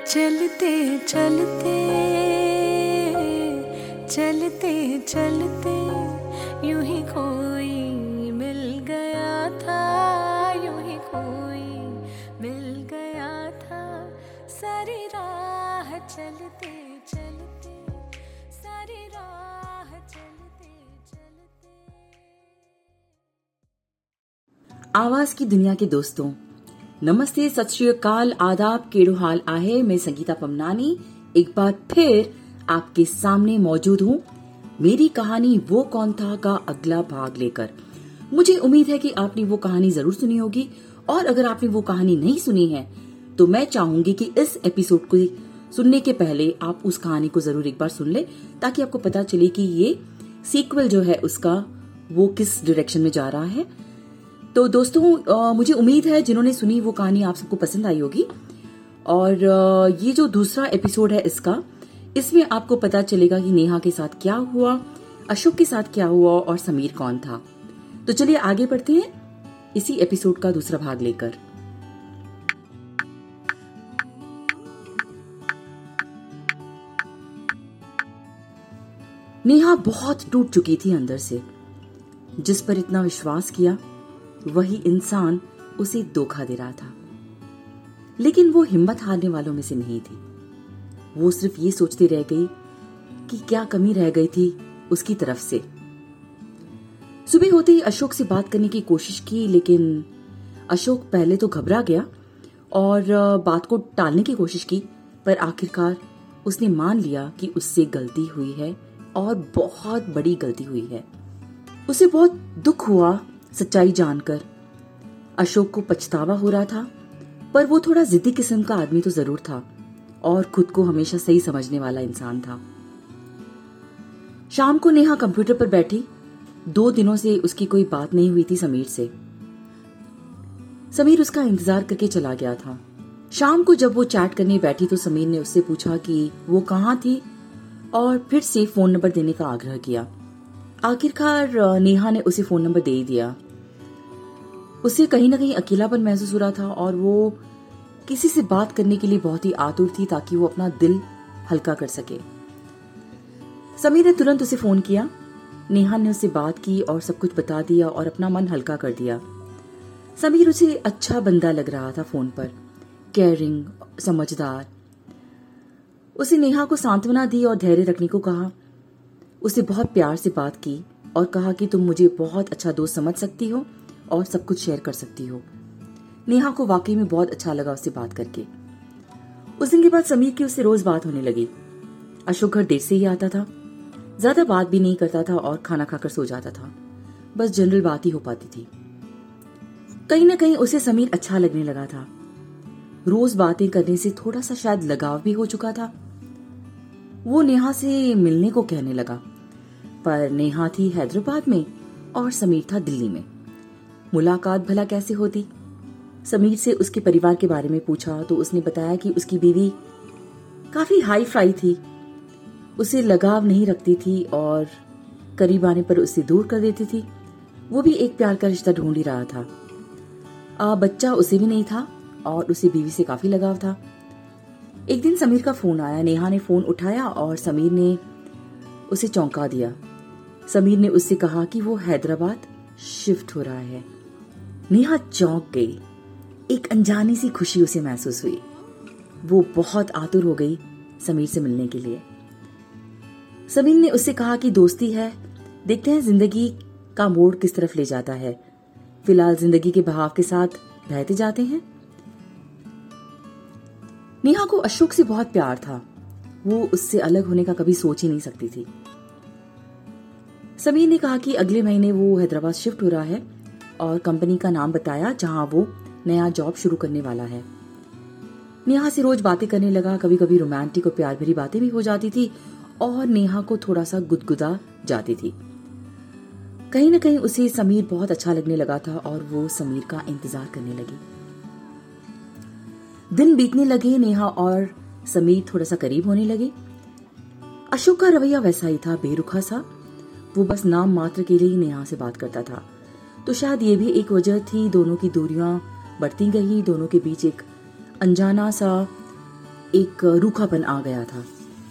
चलते चलते चलते चलते यूं ही कोई मिल गया था, यूं ही कोई मिल गया था। सारी राह चलते चलते, सारी राह चलते चलते। आवाज की दुनिया के दोस्तों, नमस्ते, सत श्री अकाल, आदाब, केड़ो हाल आहे। मैं संगीता पमनानी एक बार फिर आपके सामने मौजूद हूँ मेरी कहानी वो कौन था का अगला भाग लेकर। मुझे उम्मीद है कि आपने वो कहानी जरूर सुनी होगी, और अगर आपने वो कहानी नहीं सुनी है तो मैं चाहूंगी कि इस एपिसोड को सुनने के पहले आप उस कहानी को जरूर एक बार सुन ले, ताकि आपको पता चले कि ये सीक्वल जो है उसका वो किस डायरेक्शन में जा रहा है। तो दोस्तों, मुझे उम्मीद है जिन्होंने सुनी वो कहानी आप सबको पसंद आई होगी। और ये जो दूसरा एपिसोड है इसमें आपको पता चलेगा कि नेहा के साथ क्या हुआ, अशोक के साथ क्या हुआ और समीर कौन था। तो चलिए आगे बढ़ते हैं इसी एपिसोड का दूसरा भाग लेकर। नेहा बहुत टूट चुकी थी अंदर से। जिस पर इतना विश्वास किया वही इंसान उसे धोखा दे रहा था। लेकिन वो हिम्मत हारने वालों में से नहीं थी। वो सिर्फ ये सोचती रह गई कि क्या कमी रह गई थी उसकी तरफ से। सुबह होते ही अशोक से बात करने की कोशिश की, लेकिन अशोक पहले तो घबरा गया और बात को टालने की कोशिश की, पर आखिरकार उसने मान लिया कि उससे गलती हुई है और बहुत बड़ी गलती हुई है। उसे बहुत दुख हुआ सच्चाई जानकर। अशोक को पछतावा हो रहा था, पर वो थोड़ा जिद्दी किस्म का आदमी तो जरूर था और खुद को हमेशा सही समझने वाला इंसान था। शाम को नेहा कंप्यूटर पर बैठी। 2 दिनों से उसकी कोई बात नहीं हुई थी समीर से। समीर उसका इंतजार करके चला गया था। शाम को जब वो चैट करने बैठी तो समीर ने उससे पूछा कि वो कहाँ थी और फिर से फोन नंबर देने का आग्रह किया। आखिरकार नेहा ने उसे फोन नंबर दे ही दिया। उसे कहीं ना कहीं अकेलापन महसूस हो रहा था और वो किसी से बात करने के लिए बहुत ही आतुर थी, ताकि वो अपना दिल हल्का कर सके। समीर ने तुरंत उसे फोन किया। नेहा ने उससे बात की और सब कुछ बता दिया और अपना मन हल्का कर दिया। समीर उसे अच्छा बंदा लग रहा था फोन पर, केयरिंग, समझदार। उसे नेहा को सांत्वना दी और धैर्य रखने को कहा। उसे बहुत प्यार से बात की और कहा कि तुम मुझे बहुत अच्छा दोस्त समझ सकती हो और सब कुछ शेयर कर सकती हो। नेहा को वाकई में बहुत अच्छा लगा उससे बात करके। उस दिन के बाद समीर की उससे रोज बात होने लगी। अशोक घर देर से ही आता था, ज्यादा बात भी नहीं करता था और खाना खाकर सो जाता था। बस जनरल बात ही हो पाती थी। कहीं ना कहीं उसे समीर अच्छा लगने लगा था। रोज बातें करने से थोड़ा सा शायद लगाव भी हो चुका था। वो नेहा से मिलने को कहने लगा, पर नेहा थी हैदराबाद में और समीर था दिल्ली में। मुलाकात भला कैसे होती? समीर से उसके परिवार के बारे में पूछा तो उसने बताया कि उसकी बीवी काफी हाई फाई थी, उसे लगाव नहीं रखती थी और करीब आने पर उससे दूर कर देती थी। वो भी एक प्यार का रिश्ता ढूंढ ही रहा था। बच्चा उसे भी नहीं था और उसे बीवी से काफी लगाव था। एक दिन समीर का फोन आया। नेहा ने फोन उठाया और समीर ने उसे चौंका दिया। समीर ने उससे कहा कि वो हैदराबाद शिफ्ट हो रहा है। नेहा चौंक गई। एक अनजानी सी खुशी उसे महसूस हुई। वो बहुत आतुर हो गई समीर से मिलने के लिए। समीर ने उससे कहा कि दोस्ती है, देखते हैं जिंदगी का मोड़ किस तरफ ले जाता है। फिलहाल जिंदगी के बहाव के साथ बहते जाते हैं। नेहा को अशोक से बहुत प्यार था। वो उससे अलग होने का कभी सोच ही नहीं सकती थी। समीर ने कहा कि अगले महीने वो हैदराबाद शिफ्ट हो रहा है और कंपनी का नाम बताया जहां वो नया जॉब शुरू करने वाला है। नेहा से रोज बातें करने लगा। कभी कभी रोमांटिक और प्यार भरी बातें भी हो जाती थी और नेहा को थोड़ा सा गुदगुदा जाती थी। कहीं ना कहीं उसे समीर बहुत अच्छा लगने लगा था और वो समीर का इंतजार करने लगी। दिन बीतने लगे। नेहा और समीर थोड़ा सा करीब होने लगे। अशोक का रवैया वैसा ही था, बेरुखा सा। वो बस नाम मात्र के लिए ही नेहा से बात करता था। तो शायद ये भी एक वजह थी। दोनों की दूरियां बढ़ती गई। दोनों के बीच एक अनजाना सा एक रूखापन आ गया था।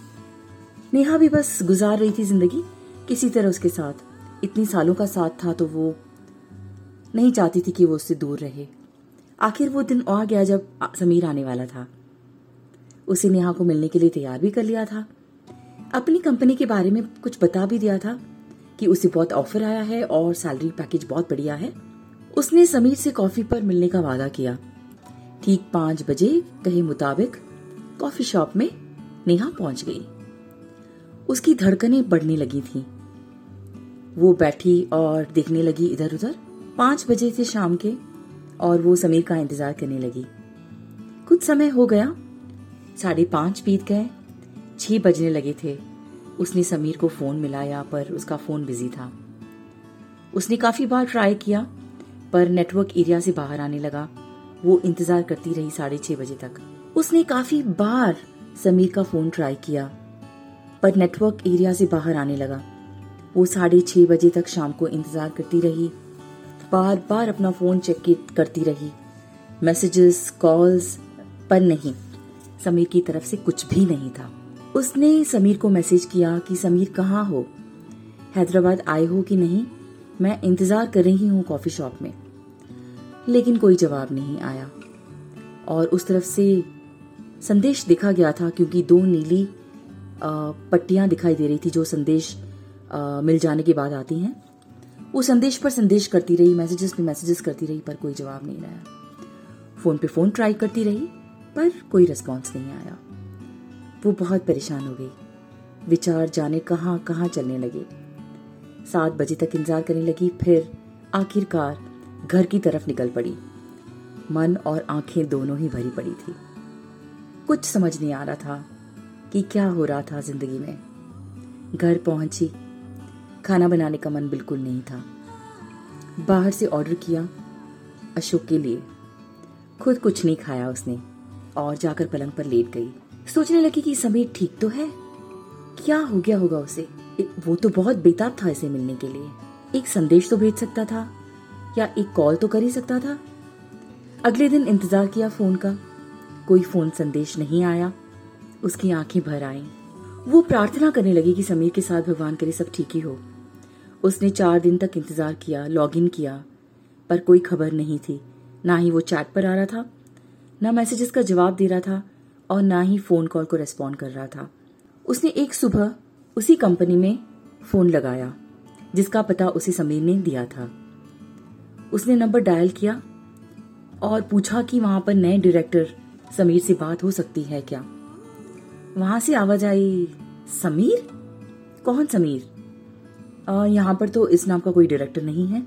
नेहा भी बस गुजार रही थी जिंदगी किसी तरह उसके साथ। इतनी सालों का साथ था तो वो नहीं चाहती थी कि वो उससे दूर रहे। आखिर वो दिन आ गया जब समीर आने वाला था। उसे नेहा को मिलने के लिए तैयार भी कर लिया था। अपनी कंपनी के बारे में कुछ बता भी दिया था कि उसे बहुत ऑफर आया है और सैलरी पैकेज बहुत बढ़िया है। उसने समीर से कॉफी पर मिलने का वादा किया। ठीक 5 बजे कहे मुताबिक कॉफी शॉप में नेहा पहुंच गई। उसकी धड़कनें बढ़ने लगी थी। वो बैठी और देखने लगी इधर उधर। 5 बजे थे शाम के और वो समीर का इंतजार करने लगी। कुछ समय हो गया, 5:30 बीत गए, 6 बजने लगे थे। उसने समीर को फोन मिलाया पर उसका फोन बिजी था। उसने काफी बार ट्राई किया पर नेटवर्क एरिया से बाहर आने लगा। वो इंतजार करती रही 6:30 बजे तक। उसने काफी बार समीर का फोन ट्राई किया पर नेटवर्क एरिया से बाहर आने लगा। वो 6:30 बजे तक शाम को इंतजार करती रही। बार बार अपना फोन चेक करती रही, मैसेजेस, कॉल्स, पर नहीं, समीर की तरफ से कुछ भी नहीं था। उसने समीर को मैसेज किया कि समीर कहाँ हो, हैदराबाद आए हो कि नहीं, मैं इंतजार कर रही हूँ कॉफी शॉप में। लेकिन कोई जवाब नहीं आया और उस तरफ से संदेश दिखा गया था क्योंकि 2 नीली पट्टियां दिखाई दे रही थी जो संदेश मिल जाने के बाद आती हैं। वो संदेश पर संदेश करती रही, मैसेजेस पे मैसेजेस करती रही पर कोई जवाब नहीं आया। फोन पे फोन ट्राई करती रही पर कोई रिस्पॉन्स नहीं आया। वो बहुत परेशान हो गई। विचार जाने कहाँ कहाँ चलने लगे। 7 बजे तक इंतजार करने लगी, फिर आखिरकार घर की तरफ निकल पड़ी। मन और आंखें दोनों ही भरी पड़ी थी। कुछ समझ नहीं आ रहा था कि क्या हो रहा था जिंदगी में। घर पहुंची, खाना बनाने का मन बिल्कुल नहीं था। बाहर से ऑर्डर किया अशोक के लिए। खुद कुछ नहीं खाया उसने और जाकर पलंग पर लेट गई। सोचने लगी कि समीर ठीक तो है, क्या हो गया होगा उसे। वो तो बहुत बेताब था इसे मिलने के लिए। एक संदेश तो भेज सकता था या एक कॉल तो कर ही सकता था। अगले दिन इंतजार किया फोन का, कोई फोन संदेश नहीं आया। उसकी आंखें भर आईं। वो प्रार्थना करने लगी कि समीर के साथ भगवान करे सब ठीक ही हो। उसने 4 दिन तक इंतजार किया, लॉगिन किया, पर कोई खबर नहीं थी। ना ही वो चैट पर आ रहा था, ना मैसेजेस का जवाब दे रहा था और ना ही फोन कॉल को रेस्पॉन्ड कर रहा था। उसने एक सुबह उसी कंपनी में फोन लगाया जिसका पता उसे समीर ने दिया था। उसने नंबर डायल किया और पूछा कि वहां पर नए डायरेक्टर समीर से बात हो सकती है क्या। वहां से आवाज आई, समीर? कौन समीर? यहाँ पर तो इस नाम का कोई डायरेक्टर नहीं है।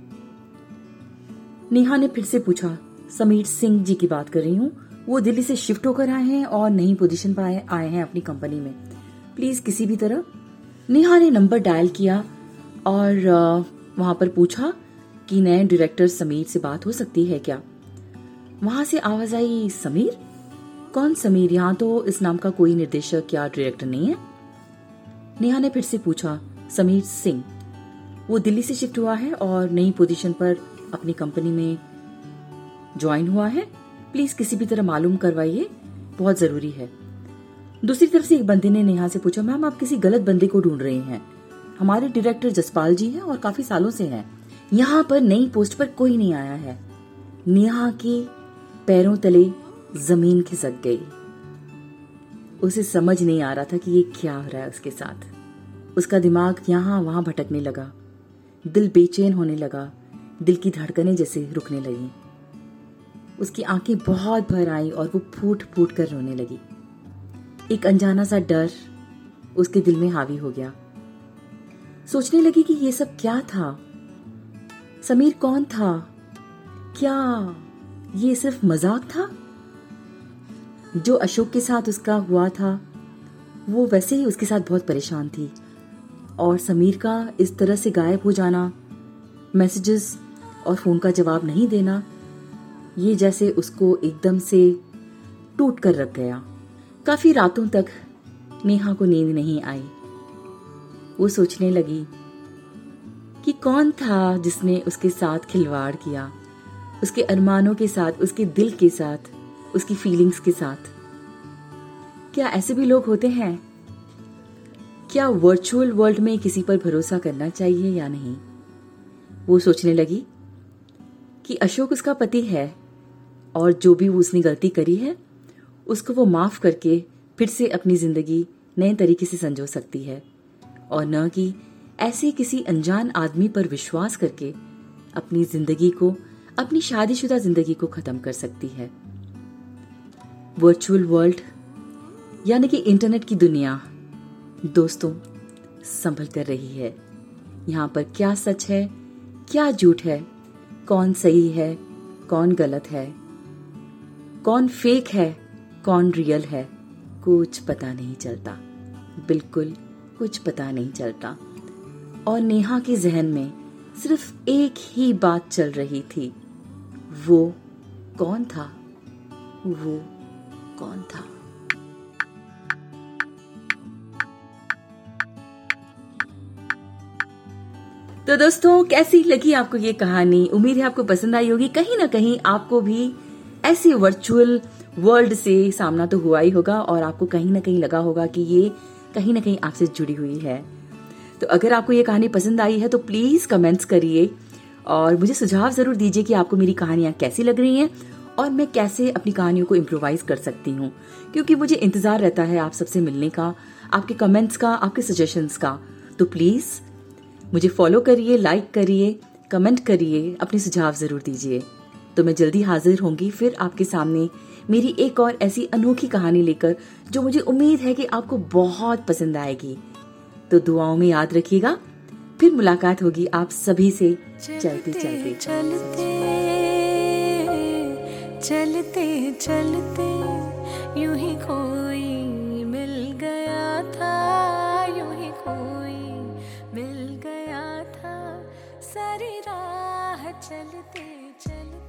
नेहा ने फिर से पूछा, समीर सिंह जी की बात कर रही हूँ। वो दिल्ली से शिफ्ट होकर आए हैं और नई पोजीशन पर आए हैं अपनी कंपनी में। प्लीज किसी भी तरह। नेहा ने नंबर डायल किया और वहां पर पूछा कि नए डायरेक्टर समीर से बात हो सकती है क्या। वहां से आवाज आई, समीर? कौन समीर? यहाँ तो इस नाम का कोई निर्देशक या डायरेक्टर नहीं है। नेहा ने फिर से पूछा, समीर सिंह। वो दिल्ली से शिफ्ट हुआ है और नई पोजीशन पर अपनी कंपनी में ज्वाइन हुआ है। प्लीज किसी भी तरह मालूम करवाइए, बहुत जरूरी है। दूसरी तरफ से एक बंदे ने नेहा से पूछा, मैम आप किसी गलत बंदे को ढूंढ रहे हैं। हमारे डायरेक्टर जसपाल जी हैं और काफी सालों से हैं। यहाँ पर नई पोस्ट पर कोई नहीं आया है। नेहा के पैरों तले जमीन खिसक गई। उसे समझ नहीं आ रहा था कि ये क्या हो रहा है उसके साथ। उसका दिमाग यहाँ वहां भटकने लगा, दिल बेचैन होने लगा, दिल की धड़कनें जैसे रुकने लगी। उसकी आंखें बहुत भर आई और वो फूट फूट कर रोने लगी। एक अनजाना सा डर उसके दिल में हावी हो गया। सोचने लगी कि ये सब क्या था। समीर कौन था? क्या ये सिर्फ मजाक था? जो अशोक के साथ उसका हुआ था वो वैसे ही उसके साथ बहुत परेशान थी और समीर का इस तरह से गायब हो जाना, मैसेजेस और फोन का जवाब नहीं देना, ये जैसे उसको एकदम से टूट कर रख गया। काफी रातों तक नेहा को नींद नहीं आई। वो सोचने लगी कि कौन था जिसने उसके साथ खिलवाड़ किया, उसके अरमानों के साथ, उसके दिल के साथ, उसकी फीलिंग्स के साथ। क्या ऐसे भी लोग होते हैं? क्या वर्चुअल वर्ल्ड में किसी पर भरोसा करना चाहिए या नहीं? वो सोचने लगी कि अशोक उसका पति है और जो भी उसने गलती करी है उसको वो माफ करके फिर से अपनी जिंदगी नए तरीके से संजो सकती है, और न कि ऐसे किसी अनजान आदमी पर विश्वास करके अपनी जिंदगी को, अपनी शादीशुदा जिंदगी को खत्म कर सकती है। वर्चुअल वर्ल्ड यानी कि इंटरनेट की दुनिया दोस्तों संभल कर रही है। यहाँ पर क्या सच है, क्या झूठ है, कौन सही है, कौन गलत है, कौन फेक है, कौन रियल है, कुछ पता नहीं चलता, बिल्कुल कुछ पता नहीं चलता। और नेहा के जहन में सिर्फ एक ही बात चल रही थी, वो कौन था, वो कौन था। तो दोस्तों, कैसी लगी आपको ये कहानी? उम्मीद है आपको पसंद आई होगी। कहीं ना कहीं आपको भी ऐसी वर्चुअल वर्ल्ड से सामना तो हुआ ही होगा और आपको कहीं ना कहीं लगा होगा कि ये कहीं ना कहीं आपसे जुड़ी हुई है। तो अगर आपको ये कहानी पसंद आई है तो प्लीज कमेंट्स करिए और मुझे सुझाव जरूर दीजिए कि आपको मेरी कहानियां कैसी लग रही हैं और मैं कैसे अपनी कहानियों को इम्प्रोवाइज कर सकती हूँ, क्योंकि मुझे इंतजार रहता है आप सबसे मिलने का, आपके कमेंट्स का, आपके सजेशंस का। तो प्लीज मुझे फॉलो करिए, लाइक करिए, कमेंट करिए, अपने सुझाव जरूर दीजिए। तो मैं जल्दी हाजिर होंगी फिर आपके सामने मेरी एक और ऐसी अनोखी कहानी लेकर, जो मुझे उम्मीद है कि आपको बहुत पसंद आएगी। तो दुआओं में याद रखिएगा। फिर मुलाकात होगी आप सभी से चलते चलते चलते चलते यूं ही कोई मिल गया था, यूं ही कोई मिल गया था, सारी राह चलते चलते।